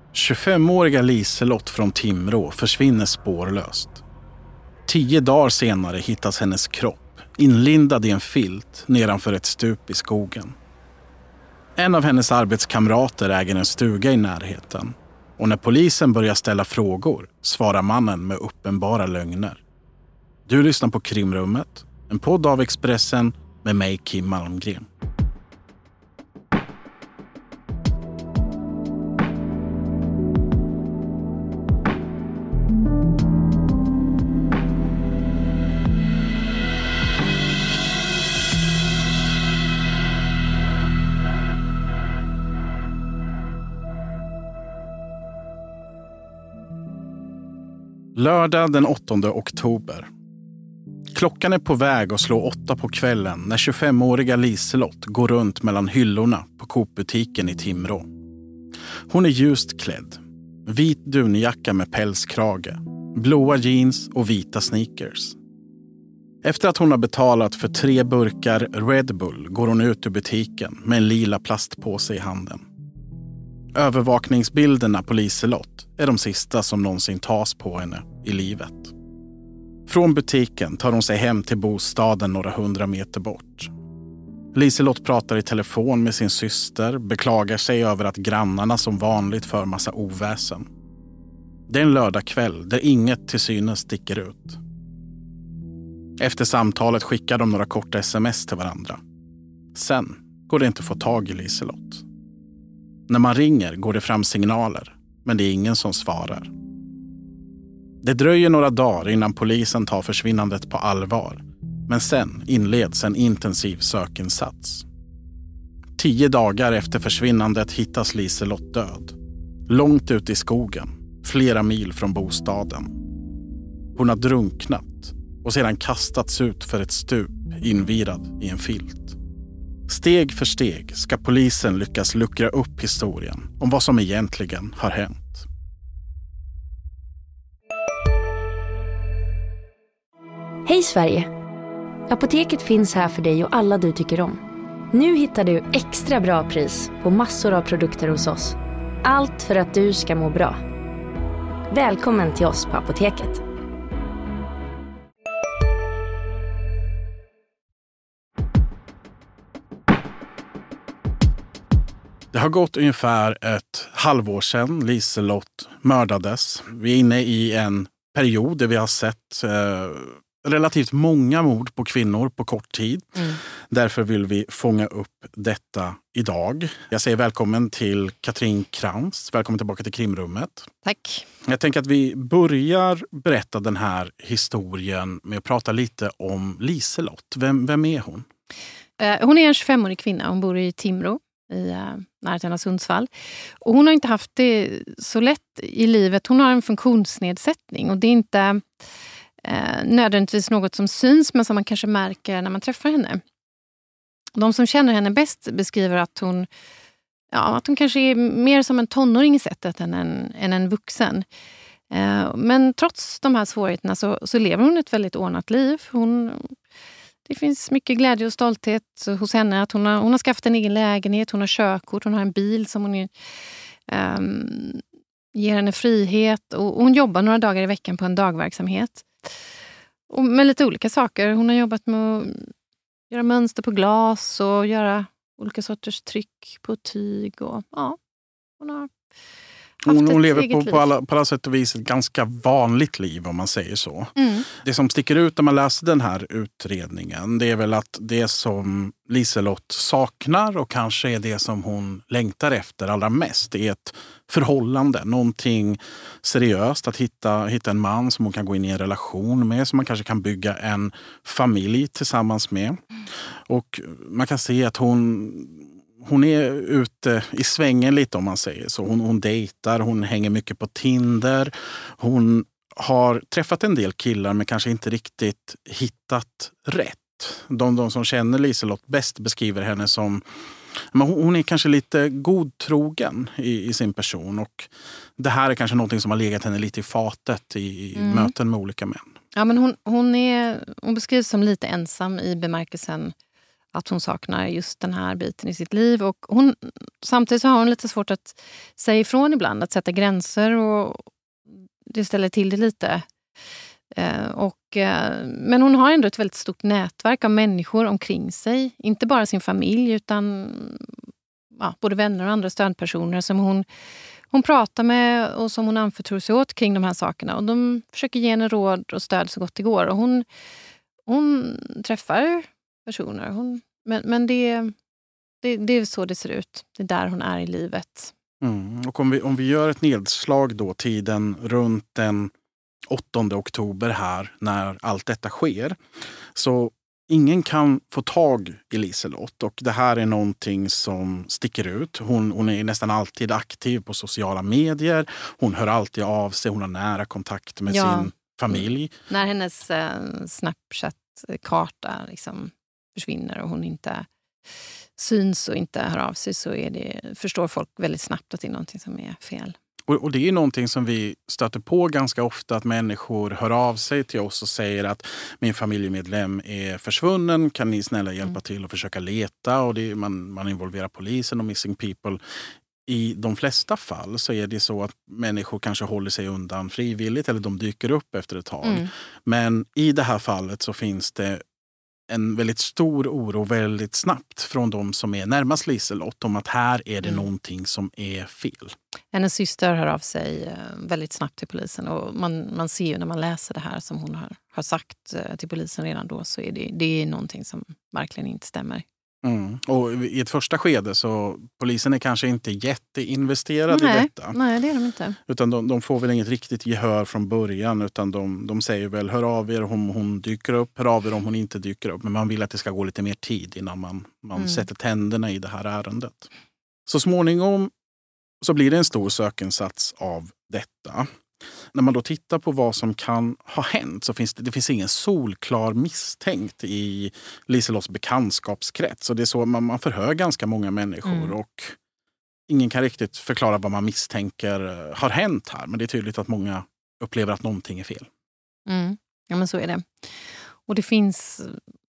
25-åriga Liselott från Timrå försvinner spårlöst. 10 dagar senare hittas hennes kropp inlindad i en filt nedanför ett stup i skogen. En av hennes arbetskamrater äger en stuga i närheten, och när polisen börjar ställa frågor svarar mannen med uppenbara lögner. Du lyssnar på Krimrummet, en podd av Expressen med mig, Kim Malmgren. Lördag den 8 oktober. Klockan är på väg att slå 8 på kvällen när 25-åriga Liselott går runt mellan hyllorna på Coop-butiken i Timrå. Hon är ljust klädd. Vit dunjacka med pälskrage, blåa jeans och vita sneakers. Efter att hon har betalat för 3 burkar Red Bull går hon ut ur butiken med en lila plastpåse i handen. Övervakningsbilderna på Liselott är de sista som någonsin tas på henne i livet. Från butiken tar hon sig hem till bostaden några 100 meter bort. Liselott pratar i telefon med sin syster, beklagar sig över att grannarna som vanligt för massa oväsen. Det är en lördagkväll där inget till synes sticker ut. Efter samtalet skickar de några korta sms till varandra. Sen går det inte att få tag i Liselott. När man ringer går det fram signaler, men det är ingen som svarar. Det dröjer några dagar innan polisen tar försvinnandet på allvar, men sen inleds en intensiv sökinsats. 10 dagar efter försvinnandet hittas Liselott död, långt ut i skogen, flera mil från bostaden. Hon har drunknat och sedan kastats ut för ett stup invirad i en filt. Steg för steg ska polisen lyckas luckra upp historien om vad som egentligen har hänt. Hej Sverige! Apoteket finns här för dig och alla du tycker om. Nu hittar du extra bra pris på massor av produkter hos oss. Allt för att du ska må bra. Välkommen till oss på Apoteket. Det har gått ungefär ett halvår sedan Liselott mördades. Vi är inne i en period där vi har sett relativt många mord på kvinnor på kort tid. Därför vill vi fånga upp detta idag. Jag säger välkommen till Katrin Krantz. Välkommen tillbaka till Krimrummet. Tack. Jag tänker att vi börjar berätta den här historien med att prata lite om Liselott. Vem är hon? Hon är en 25-årig kvinna. Hon bor i Timrå i närheten av Sundsvall. Och hon har inte haft det så lätt i livet. Hon har en funktionsnedsättning och det är inte nödvändigtvis något som syns men som man kanske märker när man träffar henne. De som känner henne bäst beskriver att hon kanske är mer som en tonåring i sättet än en vuxen. Men trots de här svårigheterna så lever hon ett väldigt ordnat liv. Det finns mycket glädje och stolthet hos henne att hon har skaffat en egen lägenhet, hon har körkort, hon har en bil som hon ger henne frihet och hon jobbar några dagar i veckan på en dagverksamhet. Och med lite olika saker. Hon har jobbat med att göra mönster på glas och göra olika sorters tryck på tyg och hon har Hon lever på alla sätt och vis ett ganska vanligt liv om man säger så. Det som sticker ut när man läser den här utredningen det är väl att det som Liselott saknar och kanske är det som hon längtar efter allra mest är ett förhållande, någonting seriöst, att hitta en man som hon kan gå in i en relation med, som man kanske kan bygga en familj tillsammans med. Och man kan se att hon är ute i svängen lite om man säger så. Hon dejtar, hon hänger mycket på Tinder. Hon har träffat en del killar men kanske inte riktigt hittat rätt. De som känner Liselott bäst beskriver henne som... Men hon är kanske lite godtrogen i sin person. Och det här är kanske något som har legat henne lite i fatet i möten med olika män. Ja, men hon beskrivs som lite ensam i bemärkelsen att hon saknar just den här biten i sitt liv. Och samtidigt så har hon lite svårt att säga ifrån ibland, att sätta gränser, och det ställer till det lite. Men hon har ändå ett väldigt stort nätverk av människor omkring sig. Inte bara sin familj, utan både vänner och andra stödpersoner som hon pratar med och som hon anförtror sig åt kring de här sakerna. Och de försöker ge henne råd och stöd så gott det går. Och hon träffar personer. Men det är så det ser ut. Det är där hon är i livet. Och om vi gör ett nedslag då, tiden runt den 8 oktober här, när allt detta sker, så ingen kan få tag i Liselott, och det här är någonting som sticker ut. Hon är nästan alltid aktiv på sociala medier. Hon hör alltid av sig. Hon har nära kontakt med sin familj. När hennes Snapchat-karta liksom försvinner och hon inte syns och inte hör av sig, så förstår folk väldigt snabbt att det är någonting som är fel. Och det är någonting som vi stöter på ganska ofta, att människor hör av sig till oss och säger att min familjemedlem är försvunnen, kan ni snälla hjälpa till och försöka leta? Och man involverar polisen och Missing People. I de flesta fall så är det så att människor kanske håller sig undan frivilligt, eller de dyker upp efter ett tag. Men i det här fallet så finns det en väldigt stor oro väldigt snabbt från de som är närmast Liselott om att här är det någonting som är fel. Hennes syster hör av sig väldigt snabbt till polisen, och man ser ju när man läser det här som hon har sagt till polisen redan då, så är det är någonting som verkligen inte stämmer. Och i ett första skede så polisen är kanske inte jätteinvesterad i detta. Nej, det är de inte. Utan de får väl inget riktigt gehör från början, utan de säger väl hör av er om hon dyker upp, hör av er om hon inte dyker upp. Men man vill att det ska gå lite mer tid innan man sätter tänderna i det här ärendet. Så småningom så blir det en stor sökinsats av detta. När man då tittar på vad som kan ha hänt, så finns det finns ingen solklar misstänkt i Liselotts bekantskapskrets. Så det är så man förhör ganska många människor och ingen kan riktigt förklara vad man misstänker har hänt här. Men det är tydligt att många upplever att någonting är fel. Ja, men så är det. Och det finns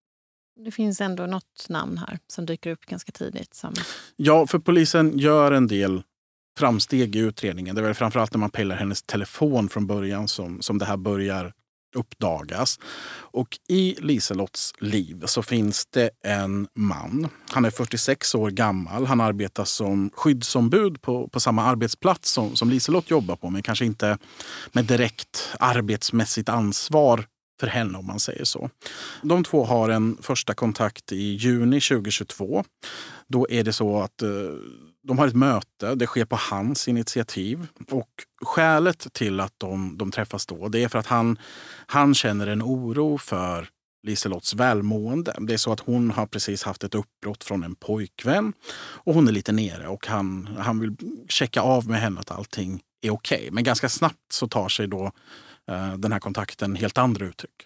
ändå något namn här som dyker upp ganska tidigt. Ja, för polisen gör en del framsteg i utredningen. Det är väl framförallt när man pillar hennes telefon från början som det här börjar uppdagas. Och i Liselotts liv så finns det en man. Han är 46 år gammal. Han arbetar som skyddsombud på samma arbetsplats som Liselott jobbar på, men kanske inte med direkt arbetsmässigt ansvar för henne, om man säger så. De två har en första kontakt i juni 2022. Då är det så att de har ett möte, det sker på hans initiativ, och skälet till att de träffas då, det är för att han känner en oro för Liselotts välmående. Det är så att hon har precis haft ett uppbrott från en pojkvän och hon är lite nere, och han vill checka av med henne att allting är okej. Men ganska snabbt så tar sig då den här kontakten helt andra uttryck.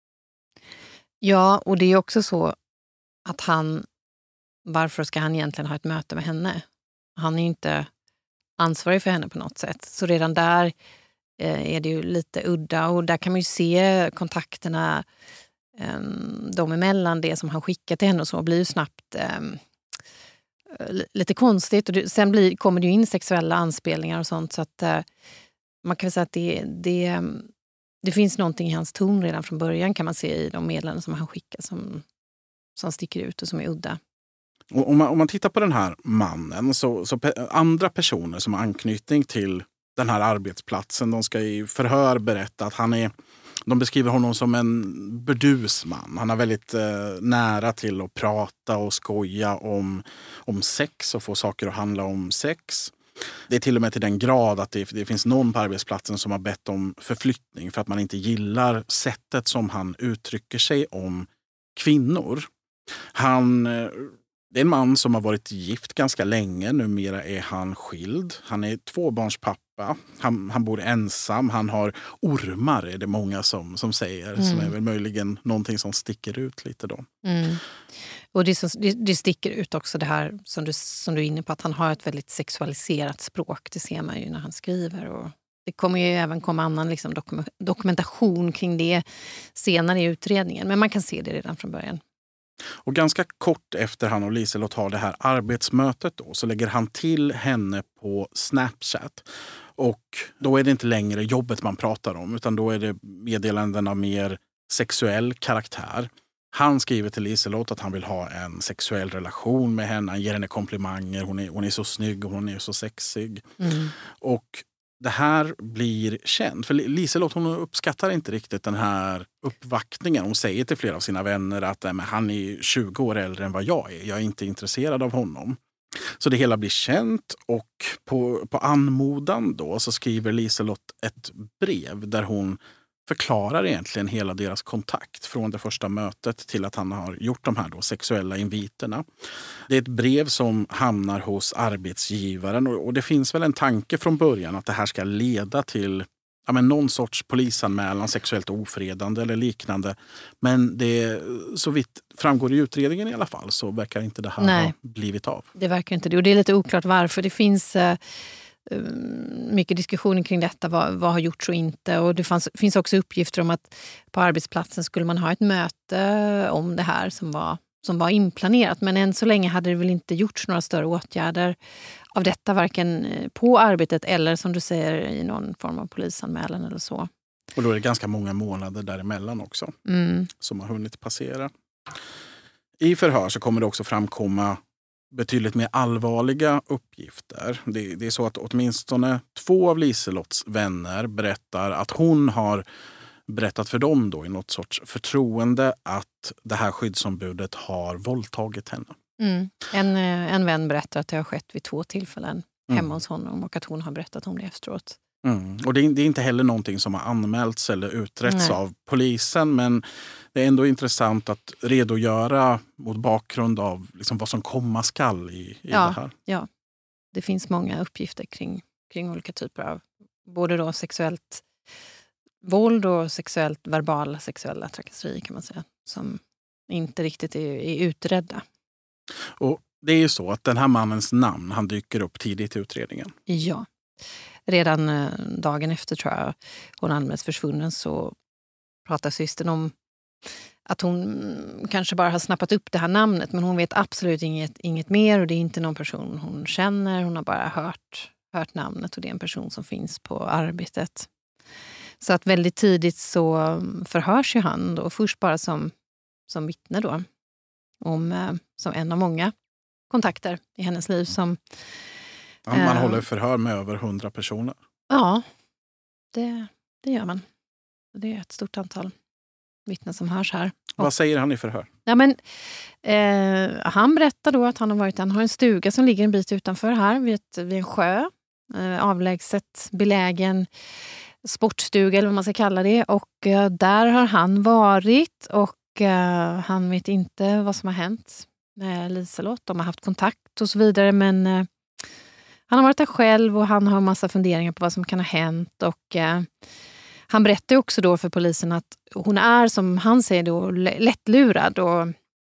Ja, och det är också så att varför ska han egentligen ha ett möte med henne? Han är ju inte ansvarig för henne på något sätt. Så redan där är det ju lite udda, och där kan man ju se kontakterna dem emellan. Det som han skickar till henne och så blir ju snabbt lite konstigt. Och sen kommer det ju in sexuella anspelningar och sånt, så att man kan väl säga att det finns någonting i hans ton redan från början, kan man se i de meddelanden som han skickar som sticker ut och som är udda. Och om man tittar på den här mannen, så andra personer som har anknytning till den här arbetsplatsen, de ska i förhör berätta att de beskriver honom som en burdusman. Han har väldigt nära till att prata och skoja om sex och få saker att handla om sex. Det är till och med till den grad att det finns någon på arbetsplatsen som har bett om förflyttning för att man inte gillar sättet som han uttrycker sig om kvinnor. Det är en man som har varit gift ganska länge. Numera är han skild. Han är tvåbarnspappa. Han bor ensam. Han har ormar, är det många som säger. Som är väl möjligen någonting som sticker ut lite då. Och det sticker ut också det här som du är inne på, att han har ett väldigt sexualiserat språk. Det ser man ju när han skriver. Och det kommer ju även komma annan liksom dokumentation kring det senare i utredningen. Men man kan se det redan från början. Och ganska kort efter han och Liselott har det här arbetsmötet då, så lägger han till henne på Snapchat. Och då är det inte längre jobbet man pratar om, utan då är det meddelanden av mer sexuell karaktär. Han skriver till Liselott att han vill ha en sexuell relation med henne. Han ger henne komplimanger. Hon är så snygg och hon är så sexig. Och det här blir känt. För Liselott, hon uppskattar inte riktigt den här uppvaktningen. Hon säger till flera av sina vänner att han är 20 år äldre än vad jag är. Jag är inte intresserad av honom. Så det hela blir känt, och på anmodan då så skriver Liselott ett brev där hon förklarar egentligen hela deras kontakt från det första mötet till att han har gjort de här då sexuella inviterna. Det är ett brev som hamnar hos arbetsgivaren, och det finns väl en tanke från början att det här ska leda till någon sorts polisanmälan, sexuellt ofredande eller liknande. Men det, så vitt framgår i utredningen i alla fall, så verkar inte det här ha blivit av. Det verkar inte det, och det är lite oklart varför. Det finns mycket diskussioner kring detta, vad har gjorts och inte. Och det finns också uppgifter om att på arbetsplatsen skulle man ha ett möte om det här som var inplanerat. Men än så länge hade det väl inte gjorts några större åtgärder av detta, varken på arbetet eller som du säger i någon form av polisanmälan eller så. Och då är det ganska många månader däremellan också som har hunnit passera. I förhör så kommer det också framkomma betydligt mer allvarliga uppgifter. Det är så att åtminstone 2 av Liselotts vänner berättar att hon har berättat för dem då i något sorts förtroende att det här skyddsombudet har våldtagit henne. En vän berättar att det har skett vid 2 tillfällen hemma hos honom, och att hon har berättat om det efteråt. Och det är inte heller någonting som har anmälts eller utretts av polisen, men det är ändå intressant att redogöra mot bakgrund av liksom vad som komma skall i det här. Ja, det finns många uppgifter kring olika typer av både då sexuellt våld och verbala sexuella trakasserier, kan man säga, som inte riktigt är utredda. Och det är ju så att den här mannens namn, han dyker upp tidigt i utredningen. Ja. Redan dagen efter, tror jag, hon anmäls försvunnen, så pratar systern om att hon kanske bara har snappat upp det här namnet, men hon vet absolut inget mer, och det är inte någon person hon känner. Hon har bara hört namnet, och det är en person som finns på arbetet. Så att väldigt tidigt så förhörs ju han då, först bara som vittne då, som en av många kontakter i hennes liv som man håller förhör med över 100 personer. Ja, det gör man. Det är ett stort antal vittnen som hörs här. Vad säger han i förhör? Ja, men, han berättar då att han har en stuga som ligger en bit utanför här vid en sjö. Avlägset belägen sportstuga eller vad man ska kalla det. Och där har han varit, och han vet inte vad som har hänt med Liselott. De har haft kontakt och så vidare, men han har varit där själv, och han har en massa funderingar på vad som kan ha hänt. Och han berättar också då för polisen att hon är, som han säger då, lättlurad, och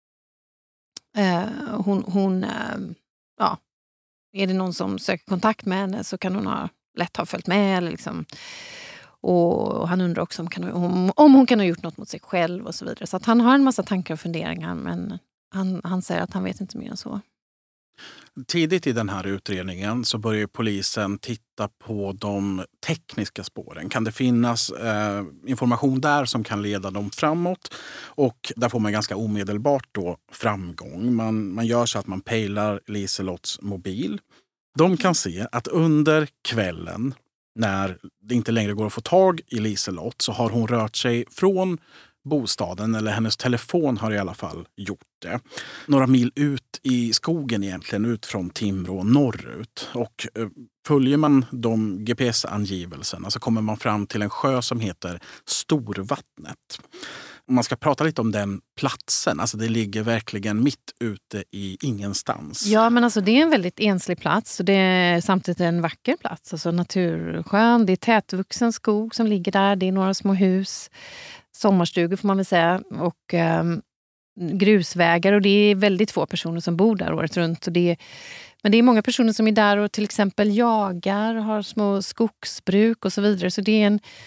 är det någon som söker kontakt med henne så kan hon lätt ha följt med eller liksom. Och han undrar också om hon kan ha gjort något mot sig själv och så vidare. Så att han har en massa tankar och funderingar, men han säger att han vet inte mer än så. Tidigt i den här utredningen så börjar polisen titta på de tekniska spåren. Kan det finnas information där som kan leda dem framåt? Och där får man ganska omedelbart då framgång. Man gör så att man pejlar Liselotts mobil. De kan se att under kvällen, när det inte längre går att få tag i Liselott, så har hon rört sig från bostaden, eller hennes telefon har i alla fall gjort det, några mil ut i skogen egentligen, ut från Timrå norrut. Och följer man de GPS-angivelserna så kommer man fram till en sjö som heter Storvattnet. Om man ska prata lite om den platsen, alltså det ligger verkligen mitt ute i ingenstans. Ja, men alltså det är en väldigt enslig plats, och det är samtidigt en vacker plats, alltså naturskön, det är tätvuxen skog som ligger där, det är några små hus, sommarstugor får man väl säga, och grusvägar, och det är väldigt få personer som bor där året runt. Men det är många personer som är där och till exempel jagar, har små skogsbruk och så vidare. Så det är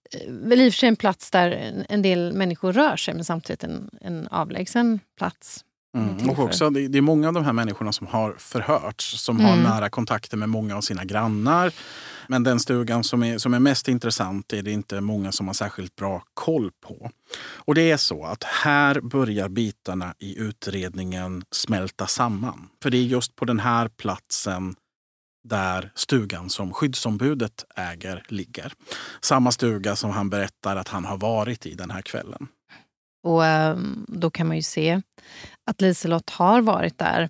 väl i och för sig en plats där en del människor rör sig, men samtidigt en avlägsen plats. Och också, det är många av de här människorna som har förhörts, som har nära kontakter med många av sina grannar. Men den stugan som är mest intressant är det inte många som har särskilt bra koll på. Och det är så att här börjar bitarna i utredningen smälta samman. För det är just på den här platsen där stugan som skyddsombudet äger ligger. Samma stuga som han berättar att han har varit i den här kvällen. Och då kan man ju se att Liselott har varit där.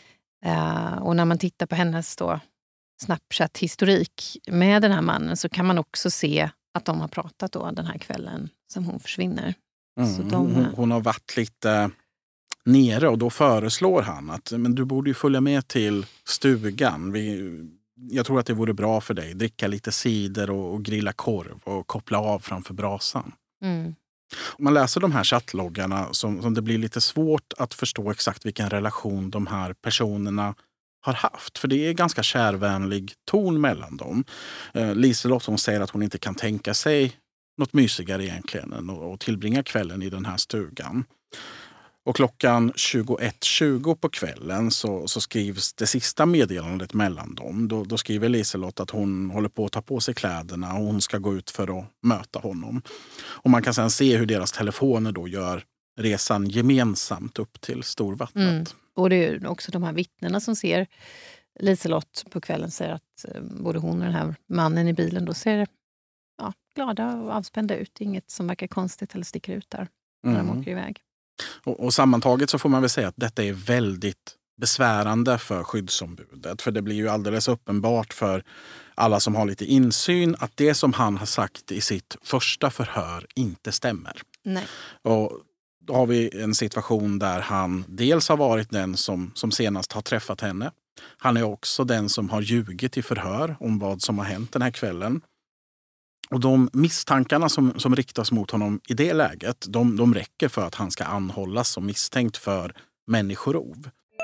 Och när man tittar på hennes då Snapchat-historik med den här mannen så kan man också se att de har pratat då den här kvällen som hon försvinner. Så hon har varit lite nere och då föreslår han att men du borde ju följa med till stugan. Jag tror att det vore bra för dig. Dricka lite cider och grilla korv och koppla av framför brasan. Om man läser de här chattloggarna som det blir lite svårt att förstå exakt vilken relation de här personerna har haft. För det är ganska kärvänlig ton mellan dem. Liselott, hon säger att hon inte kan tänka sig något mysigare egentligen än att tillbringa kvällen i den här stugan. Och klockan 21:20 på kvällen så skrivs det sista meddelandet mellan dem. Då skriver Liselott att hon håller på att ta på sig kläderna och hon ska gå ut för att möta honom. Och man kan sedan se hur deras telefoner då gör resan gemensamt upp till Storvattnet. Och det är också de här vittnena som ser Liselott på kvällen säger att både hon och den här mannen i bilen då ser glada och avspända ut. Inget som verkar konstigt eller sticker ut där när de åker iväg. Och sammantaget så får man väl säga att detta är väldigt besvärande för skyddsombudet. För det blir ju alldeles uppenbart för alla som har lite insyn att det som han har sagt i sitt första förhör inte stämmer. Nej. Och då har vi en situation där han dels har varit den som senast har träffat henne. Han är också den som har ljugit i förhör om vad som har hänt den här kvällen. Och de misstankarna som riktas mot honom i det läget, de räcker för att han ska anhållas som misstänkt för människorov.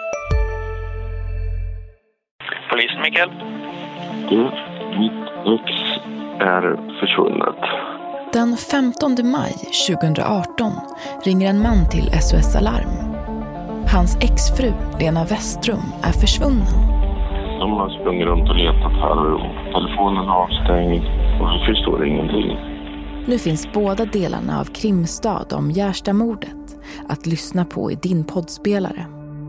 Polisen, Mikael? Mitt ex är försvunnet. Den 15 maj 2018 ringer en man till SOS Alarm. Hans exfru, Lena Westrum, är försvunnen. De har sprungit runt och letat här och telefonen är avstängd. Och vi förstår ingenting. Nu finns båda delarna av Krimstad om Gärstamordet att lyssna på i din poddspelare.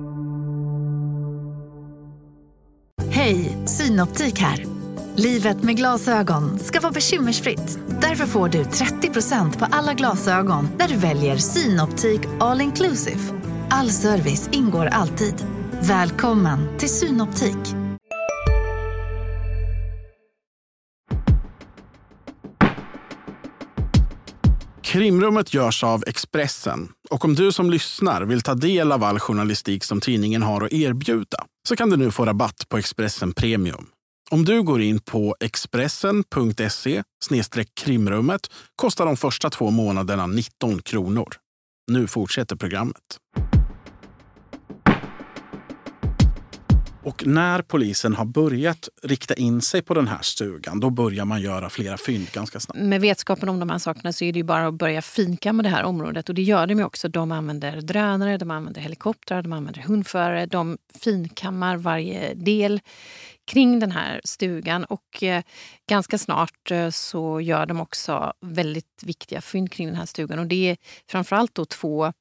Hej, Synoptik här. Livet med glasögon ska vara bekymmersfritt. Därför får du 30% på alla glasögon när du väljer Synoptik All Inclusive. All service ingår alltid. Välkommen till Synoptik. Krimrummet görs av Expressen och om du som lyssnar vill ta del av all journalistik som tidningen har att erbjuda så kan du nu få rabatt på Expressen Premium. Om du går in på expressen.se/krimrummet kostar de första 2 månaderna 19 kronor. Nu fortsätter programmet. Och när polisen har börjat rikta in sig på den här stugan, då börjar man göra flera fynd ganska snabbt. Med vetskapen om de här sakerna så är det ju bara att börja finkamma det här området. Och det gör de ju också. De använder drönare, de använder helikoptrar, de använder hundförare. De finkammar varje del kring den här stugan. Och ganska snart så gör de också väldigt viktiga fynd kring den här stugan. Och det är framförallt då 2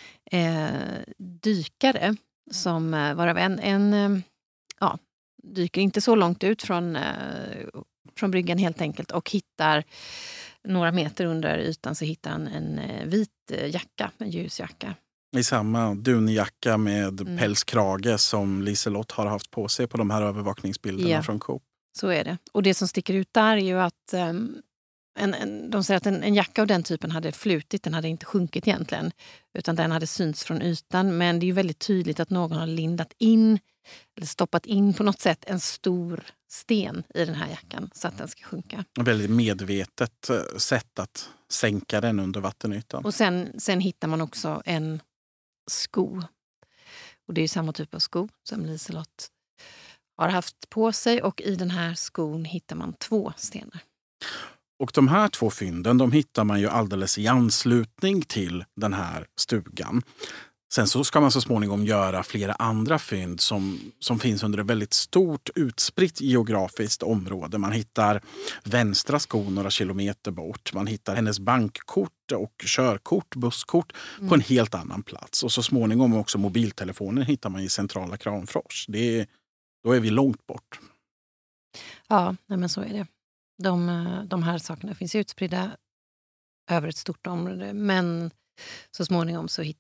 dykare som varav en dyker inte så långt ut från bryggan helt enkelt och hittar några meter under ytan så hittar han en vit jacka, en ljusjacka. I samma dunjacka med pälskrage som Liselott har haft på sig på de här övervakningsbilderna från Coop. Så är det. Och det som sticker ut där är ju att de säger att en jacka av den typen hade flutit, den hade inte sjunkit egentligen. Utan den hade synts från ytan. Men det är ju väldigt tydligt att någon har lindat in eller stoppat in på något sätt en stor sten i den här jackan så att den ska sjunka. Ett väldigt medvetet sätt att sänka den under vattenytan. Och sen hittar man också en sko. Och det är ju samma typ av sko som Liselott har haft på sig. Och i den här skon hittar man 2 stenar. Och de här 2 fynden, de hittar man ju alldeles i anslutning till den här stugan. Sen så ska man så småningom göra flera andra fynd som finns under ett väldigt stort utspritt geografiskt område. Man hittar vänstra skon några kilometer bort. Man hittar hennes bankkort och körkort, busskort på en helt annan plats. Och så småningom också mobiltelefonen hittar man i centrala Kramfors. Då är vi långt bort. Ja, nej men så är det. De här sakerna finns utspridda över ett stort område. Men så småningom så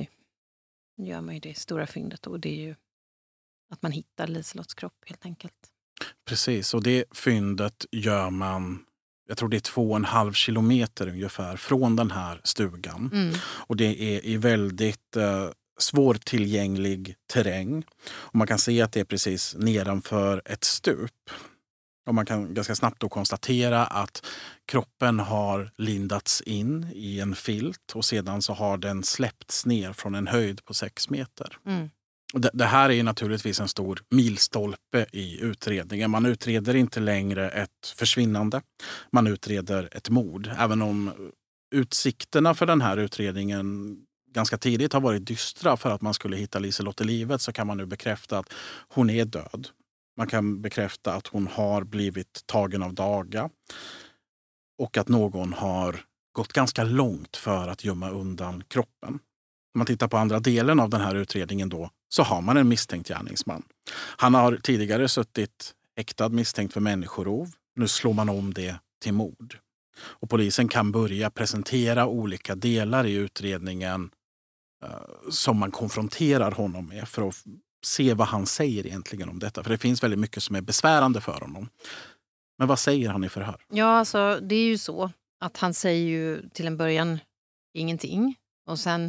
gör man ju det stora fyndet. Och det är ju att man hittar Liselottes kropp helt enkelt. Precis, och det fyndet gör man, jag tror det är 2,5 kilometer ungefär från den här stugan. Och det är i väldigt svårtillgänglig terräng. Och man kan se att det är precis nedanför ett stup. Och man kan ganska snabbt då konstatera att kroppen har lindats in i en filt och sedan så har den släppts ner från en höjd på 6 meter. Och det här är ju naturligtvis en stor milstolpe i utredningen. Man utreder inte längre ett försvinnande. Man utreder ett mord. Även om utsikterna för den här utredningen ganska tidigt har varit dystra för att man skulle hitta Liselott i livet, så kan man nu bekräfta att hon är död. Man kan bekräfta att hon har blivit tagen av daga och att någon har gått ganska långt för att gömma undan kroppen. Om man tittar på andra delen av den här utredningen då, så har man en misstänkt gärningsman. Han har tidigare suttit häktad misstänkt för människorov. Nu slår man om det till mord. Och polisen kan börja presentera olika delar i utredningen som man konfronterar honom med för att se vad han säger egentligen om detta. För det finns väldigt mycket som är besvärande för honom. Men vad säger han i förhör? Ja, alltså det är ju så att han säger ju till en början ingenting. Och sen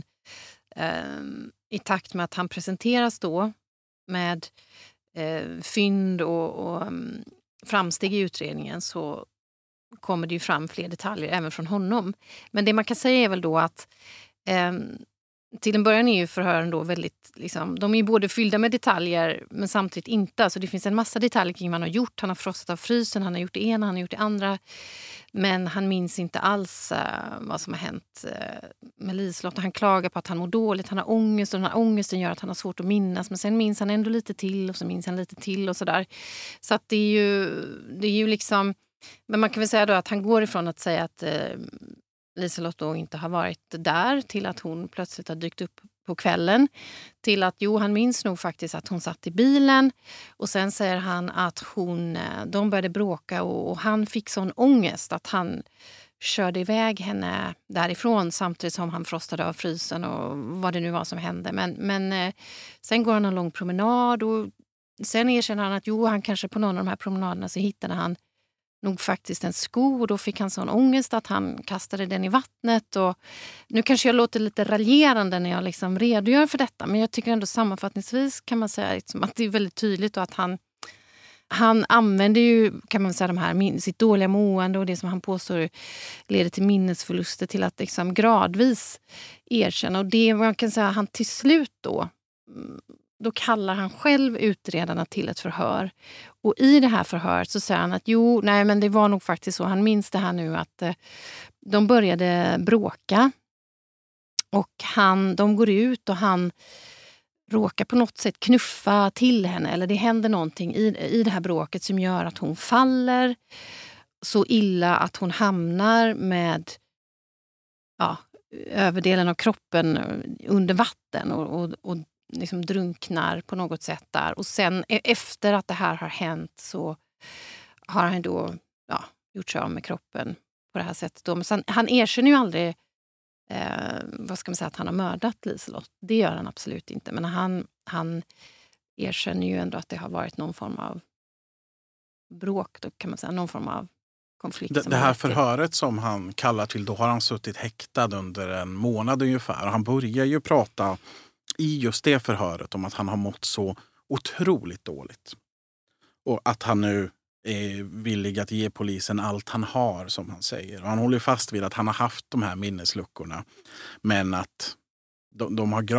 i takt med att han presenteras då med fynd och framsteg i utredningen, så kommer det ju fram fler detaljer även från honom. Men det man kan säga är väl då att till en början är ju förhören då väldigt, liksom, de är ju både fyllda med detaljer men samtidigt inte. Alltså det finns en massa detaljer kring vad han har gjort. Han har frostat av frysen, han har gjort det ena, han har gjort det andra. Men han minns inte alls vad som har hänt med Liselott. Han klagar på att han mår dåligt, han har ångest, och den här ångesten gör att han har svårt att minnas. Men sen minns han ändå lite till och så minns han lite till och sådär. Så att det är ju liksom, men man kan väl säga då att han går ifrån att säga att Liselott då inte har varit där till att hon plötsligt har dykt upp på kvällen, till att han minns nog faktiskt att hon satt i bilen, och sen säger han att de började bråka och han fick sån ångest att han körde iväg henne därifrån samtidigt som han frostade av frysen och vad det nu var som hände. Men sen går han en lång promenad och sen erkänner han att han kanske på någon av de här promenaderna så hittade han nog faktiskt en sko, och då fick han sån ångest att han kastade den i vattnet. Och nu kanske jag låter lite raljerande när jag liksom redogör för detta, men jag tycker ändå sammanfattningsvis kan man säga liksom att det är väldigt tydligt, och att han använder ju, kan man säga, de här, sitt dåliga mående och det som han påstår leder till minnesförluster till att liksom gradvis erkänna. Och det man kan säga, han till slut då kallar han själv utredarna till ett förhör. Och i det här förhöret så säger han att men det var nog faktiskt så. Han minns det här nu att de började bråka. Och de går ut och han råkar på något sätt knuffa till henne. Eller det händer någonting i det här bråket som gör att hon faller så illa att hon hamnar med överdelen av kroppen under vatten och liksom drunknar på något sätt där. Och sen efter att det här har hänt så har han då gjort sig av med kroppen på det här sättet. Men sen, han erkänner ju aldrig vad ska man säga, att han har mördat Liselott. Det gör han absolut inte. Men han erkänner ju ändå att det har varit någon form av bråk, då kan man säga, någon form av konflikt. Det här förhöret som han kallar till, då har han suttit häktad under en månad ungefär. Och han börjar ju prata i just det förhöret om att han har mått så otroligt dåligt. Och att han nu är villig att ge polisen allt han har, som han säger. Och han håller fast vid att han har haft de här minnesluckorna. Men att det har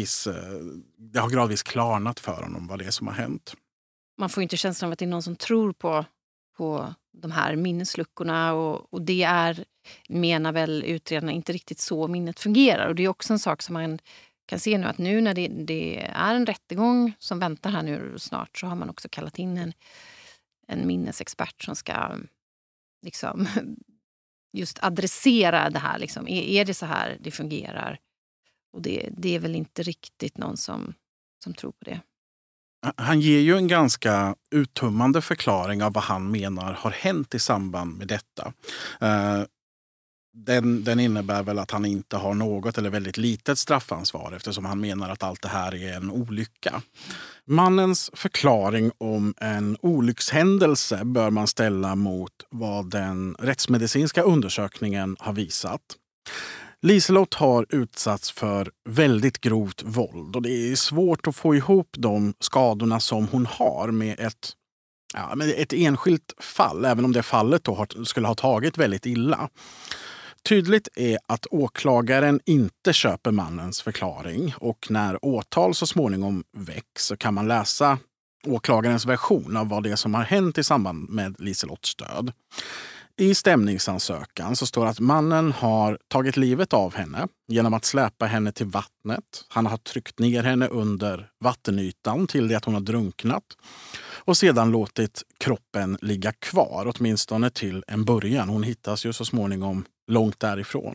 gradvis klarnat för honom vad det är som har hänt. Man får inte känslan av att det är någon som tror på de här minnesluckorna och det är, menar väl utredarna, inte riktigt så minnet fungerar. Och det är också en sak som man kan se nu, att nu när det är en rättegång som väntar här nu snart, så har man också kallat in en minnesexpert som ska liksom just adressera det här. Liksom. Är det så här det fungerar? Och det är väl inte riktigt någon som tror på det. Han ger ju en ganska uttömmande förklaring av vad han menar har hänt i samband med detta. Den innebär väl att han inte har något eller väldigt litet straffansvar, eftersom han menar att allt det här är en olycka. Mannens förklaring om en olyckshändelse bör man ställa mot vad den rättsmedicinska undersökningen har visat. Liselott har utsatts för väldigt grovt våld och det är svårt att få ihop de skadorna som hon har med ett enskilt fall, även om det fallet då skulle ha tagit väldigt illa. Tydligt är att åklagaren inte köper mannens förklaring, och när åtal så småningom väcks så kan man läsa åklagarens version av vad det är som har hänt i samband med Liselotts död. I stämningsansökan så står att mannen har tagit livet av henne genom att släpa henne till vattnet. Han har tryckt ner henne under vattenytan till det att hon har drunknat och sedan låtit kroppen ligga kvar, åtminstone till en början. Hon hittas ju så småningom långt därifrån.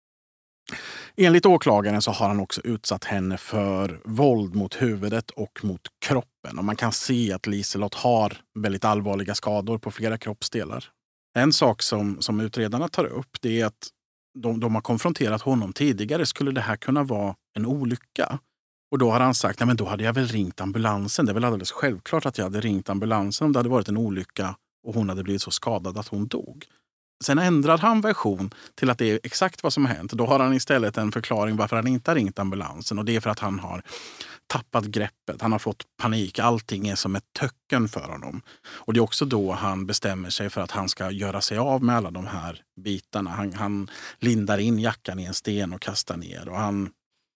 Enligt åklagaren så har han också utsatt henne för våld mot huvudet och mot kroppen. Och man kan se att Liselott har väldigt allvarliga skador på flera kroppsdelar. En sak som utredarna tar upp, det är att de har konfronterat honom tidigare. Skulle det här kunna vara en olycka? Och då har han sagt, nej men då hade jag väl ringt ambulansen. Det är väl alldeles självklart att jag hade ringt ambulansen om det hade varit en olycka och hon hade blivit så skadad att hon dog. Sen ändrar han version till att det är exakt vad som har hänt. Då har han istället en förklaring varför han inte har ringt ambulansen. Och det är för att han har tappat greppet. Han har fått panik. Allting är som ett töcken för honom. Och det är också då han bestämmer sig för att han ska göra sig av med alla de här bitarna. Han lindar in jackan i en sten och kastar ner. Och han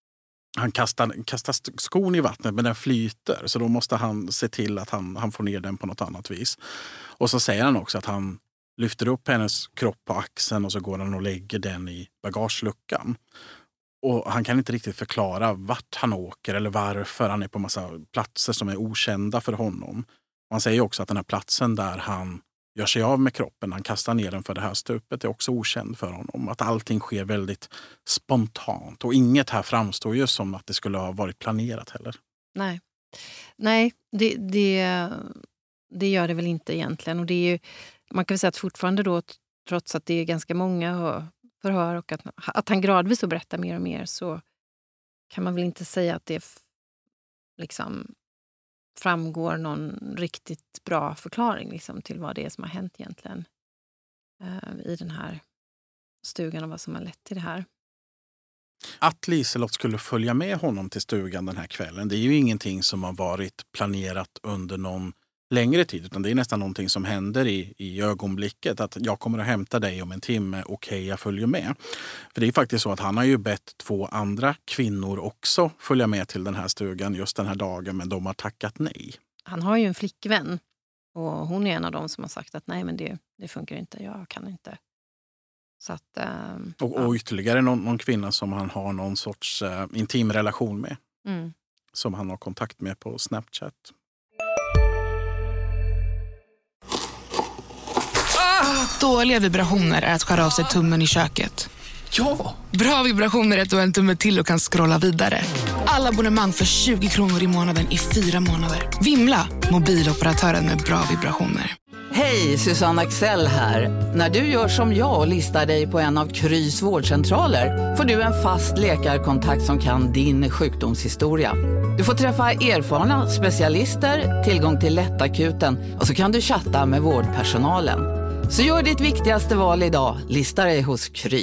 kastar skon i vattnet, men den flyter. Så då måste han se till att han får ner den på något annat vis. Och så säger han också att han lyfter upp hennes kropp på axeln och så går han och lägger den i bagageluckan. Och han kan inte riktigt förklara vart han åker eller varför. Han är på massa platser som är okända för honom. Och han säger också att den här platsen där han gör sig av med kroppen, han kastar ner den för det här stupet, är också okänd för honom. Att allting sker väldigt spontant. Och inget här framstår ju som att det skulle ha varit planerat heller. Nej, det gör det väl inte egentligen. Och det är ju, man kan väl säga att fortfarande då, trots att det är ganska många förhör och att han gradvis berättar mer och mer, så kan man väl inte säga att det liksom framgår någon riktigt bra förklaring liksom, till vad det är som har hänt egentligen i den här stugan och vad som har lett till det här. Att Liselott skulle följa med honom till stugan den här kvällen, det är ju ingenting som har varit planerat under någon längre tid, utan det är nästan någonting som händer i ögonblicket, att jag kommer att hämta dig om en timme, okej, jag följer med. För det är faktiskt så att han har ju bett 2 andra kvinnor också följa med till den här stugan just den här dagen, men de har tackat nej. Han har ju en flickvän och hon är en av dem som har sagt att nej, men det funkar inte, jag kan inte. Så att, och ytterligare någon kvinna som han har någon sorts intim relation med, som han har kontakt med på Snapchat. Dåliga vibrationer är att skära av sig tummen i köket. Ja! Bra vibrationer är att du har en tumme till och kan scrolla vidare. Alla abonnemang för 20 kronor i månaden i 4 månader. Vimla, mobiloperatören med bra vibrationer. Hej, Susanne Axel här. När du gör som jag och listar dig på en av Krys vårdcentraler får du en fast läkarkontakt som kan din sjukdomshistoria. Du får träffa erfarna specialister, tillgång till lättakuten och så kan du chatta med vårdpersonalen. Så gör ditt viktigaste val idag, lista dig hos Kry.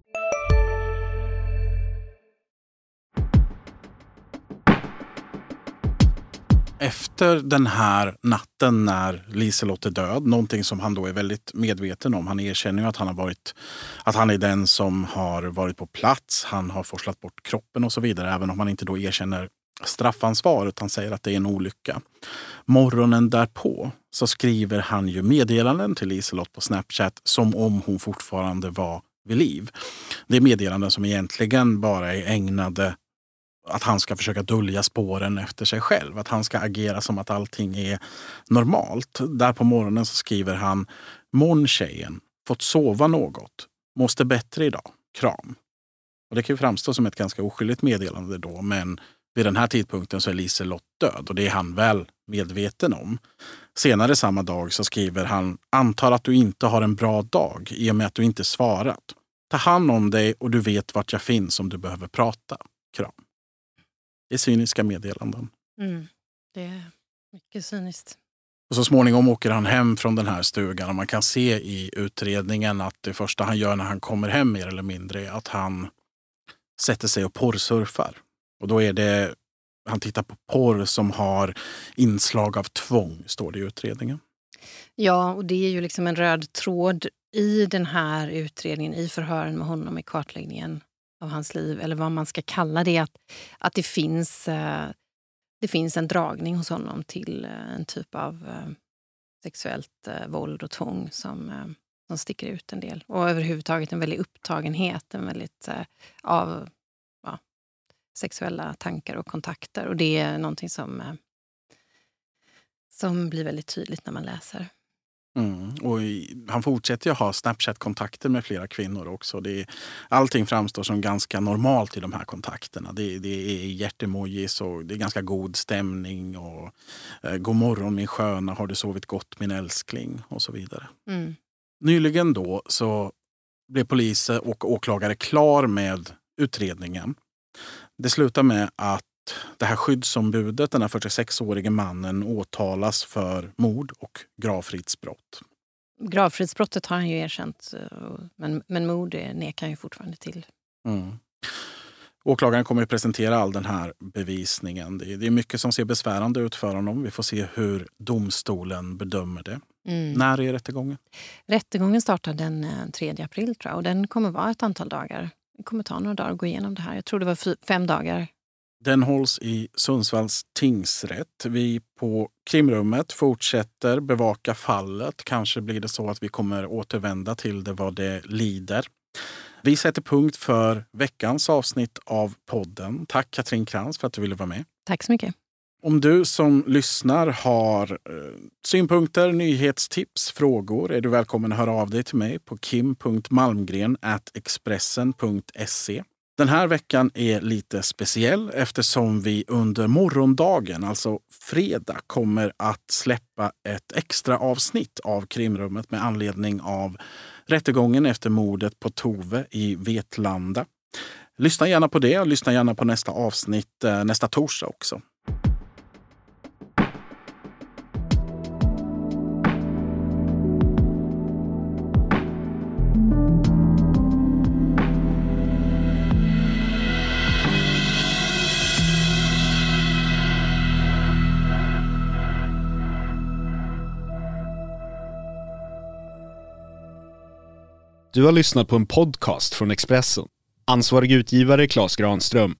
Efter den här natten när Liselott är död, någonting som han då är väldigt medveten om. Han erkänner ju att han är den som har varit på plats. Han har forslat bort kroppen och så vidare, även om han inte då erkänner straffansvar utan säger att det är en olycka. Morgonen därpå så skriver han ju meddelanden till Liselott på Snapchat som om hon fortfarande var vid liv. Det är meddelanden som egentligen bara är ägnade att han ska försöka dölja spåren efter sig själv. Att han ska agera som att allting är normalt. Där på morgonen så skriver han: "Morgon tjejen, fått sova något. Måste bättre idag. Kram." Och det kan ju framstå som ett ganska oskyldigt meddelande då, men vid den här tidpunkten så är Liselott död och det är han väl medveten om. Senare samma dag så skriver han: "Antar att du inte har en bra dag i och med att du inte svarat. Ta hand om dig och du vet vart jag finns om du behöver prata. Kram." Det är cyniska meddelanden. Det är mycket cyniskt. Och så småningom åker han hem från den här stugan och man kan se i utredningen att det första han gör när han kommer hem mer eller mindre är att han sätter sig och porrsurfar. Och då är det, han tittar på porr som har inslag av tvång, står det i utredningen. Ja, och det är ju liksom en röd tråd i den här utredningen, i förhören med honom, i kartläggningen av hans liv, eller vad man ska kalla det, att det finns en dragning hos honom till en typ av sexuellt våld och tvång som sticker ut en del. Och överhuvudtaget en väldigt upptagenhet, en väldigt av sexuella tankar och kontakter. Och det är någonting som blir väldigt tydligt när man läser. Och han fortsätter ju ha Snapchat-kontakter med flera kvinnor också. Allting framstår som ganska normalt i de här kontakterna. Det är hjärtemojis och det är ganska god stämning. Och god morgon min sköna, har du sovit gott min älskling? Och så vidare. Nyligen då så blev polis och åklagare klar med utredningen. Det slutar med att det här skyddsombudet, den här 46-årige mannen, åtalas för mord och gravfridsbrott. Gravfridsbrottet har han ju erkänt, men mord nekar han ju fortfarande till. Åklagaren kommer att presentera all den här bevisningen. Det är mycket som ser besvärande ut för honom. Vi får se hur domstolen bedömer det. När är rättegången? Rättegången startar den 3 april tror jag, och den kommer vara ett antal dagar. Det kommer ta några dagar att gå igenom det här. Jag tror det var 5 dagar. Den hålls i Sundsvalls tingsrätt. Vi på krimrummet fortsätter bevaka fallet. Kanske blir det så att vi kommer återvända till det vad det lider. Vi sätter punkt för veckans avsnitt av podden. Tack Katrin Krantz för att du ville vara med. Tack så mycket. Om du som lyssnar har synpunkter, nyhetstips, frågor är du välkommen att höra av dig till mig på kim.malmgren@expressen.se. Den här veckan är lite speciell eftersom vi under morgondagen, alltså fredag, kommer att släppa ett extra avsnitt av Krimrummet med anledning av rättegången efter mordet på Tove i Vetlanda. Lyssna gärna på det och lyssna gärna på nästa avsnitt nästa torsdag också. Du har lyssnat på en podcast från Expressen. Ansvarig utgivare Claes Granström.